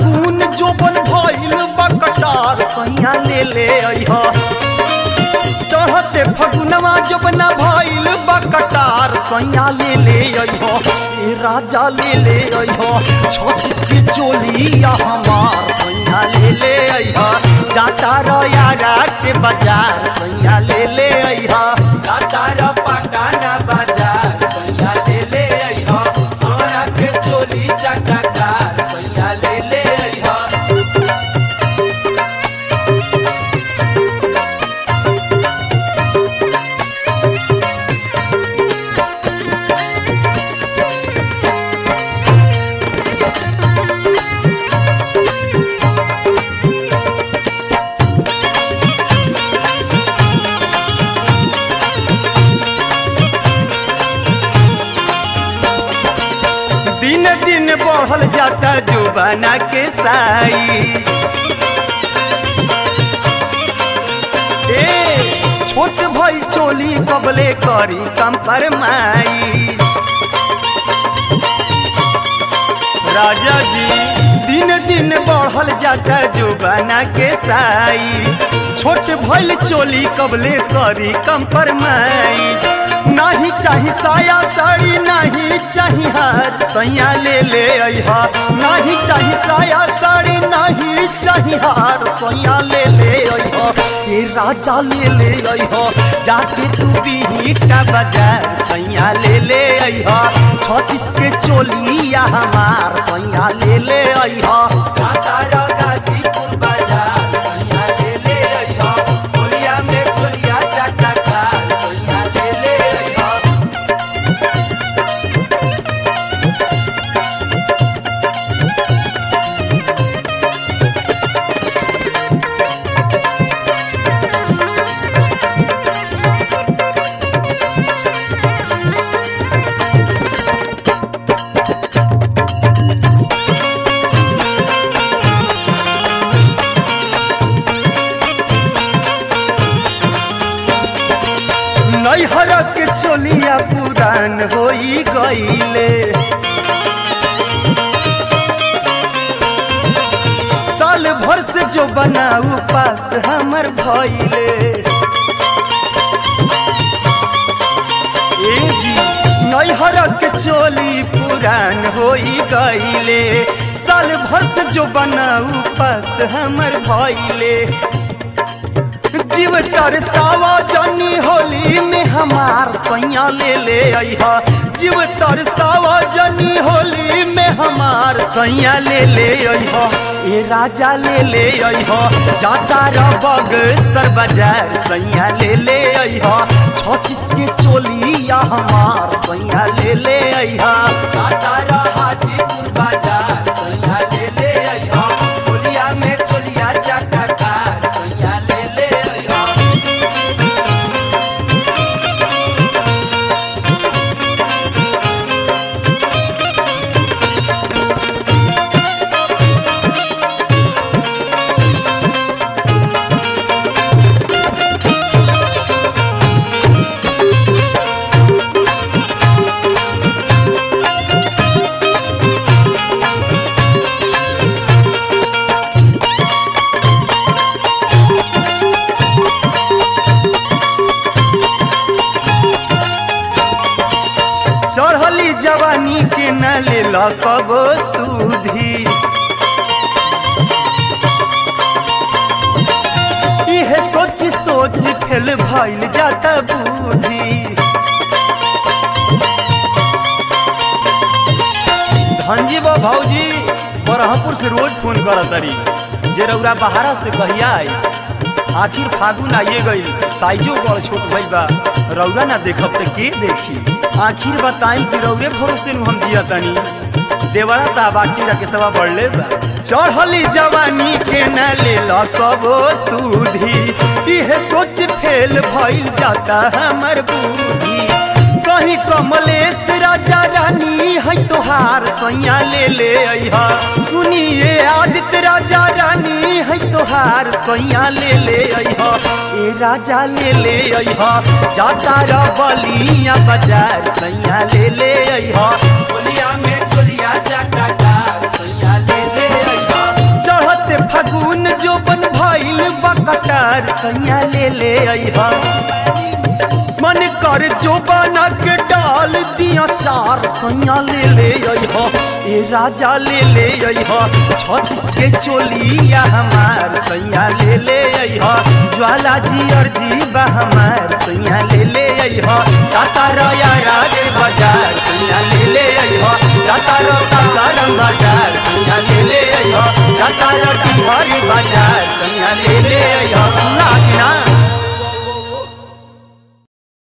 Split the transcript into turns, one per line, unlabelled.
फागुन जोबन भइल बकटार सैया ले ले अइहा चढ़ते फगुनवा जोबना भइल बकटार सैया ले ले अइहा ए राजा ले ले अइहा 36 की चोलिया हमार सैया ले ले अइहा जाता रयारा के बाजार सैया ले ले अइहा जाता र पटाना बाजार सैया ले ले अइहा हमरा के चोली चटकार सैया ले ले अइहा दिन दिन बढ़ल जाता जुबाना के साई ए छोट भाई चोली कबले करी कंपरमाई राजा जी दिन दिन बढ़ल जाता जुबाना के साई छोट भइल चोली कबले करी कंपरमाई नहीं चाही साया साड़ी नहीं चाही हार सैया ले ले अइहा नहीं चाही साया साड़ी नहीं चाही हार सैया ले ले अइहा ए राजा ले ले अइहा जाके तू बिहीटा बाजार सैया ले ले अइहा 36 के चोलिया हमार सैया ले ले अइहा जाता र गाजीपुर बाजार सैया ले ले अइहा बोलिया में चोलिया चटकार सैया ले ले अइहा नैहर के चोलिया पुरान होई गईले साल भर से जो बनाऊ पास हमर भइले ए जी नैहर के चोली पुरान होई गईले साल भर से जो बनाऊ पास हमर भइले जीव तरसावा जानी होली में हमार सैया ले ले अइहा जीव तरसावा जानी होली में हमार सैया ले ले अइहा ए राजा ले ले अइहा जाता र बगसर बाजार सैया ले ले अइहा 36 के चोलिया हमार सैया ले ले अइहा जाता र हाजीपुर बाजार सैया ले ले अइहा बोलिया में चोलिया चटकार सैया ले ले अइहा चढ़ली जवानी के न ले कबो सुधी इहे सोच सोच फेल भइल जाता बुद्धि धनजी बा भौजी बरहपुर से रोज फोन करत तरी जे रउरा बहारा से कहिया आई आखिर फागुन आइए गई साइजो बड़ छोट भइल बा रउरा ना देखब त के देखी आखिर बताई कि रउरे भरोसे नु हम जिया तनी देवरा ता बाटी रखे सवा बढ़ले बा चढ़ली जवानी के न ले कबो सुधी इहे सोच फेल भइल जाता हमर बुद्धि कहीं कमलेश राजा रानी है तोहार सैया ले ले अइहा सुनिए आदित्य राजा रानी है तोहार सैया ले ले अइहा ए राजा ले ले अइहा जाता र बलिया बाजार सैया ले ले अइहा बोलिया में चोलिया जाटा सैया ले ले अइहा सैया ले ले अइहा मन कर जो बना के डाल दिया चार सैया ले ले अइहा ए राजा ले ले अइहा छत्तीस के चोलिया हमार सैया ले ले अइहा ज्वाला जी अर्जी बा हमार सैया ले ले अइहा जाता रया राज बाजार सैया ले ले अइहा जाता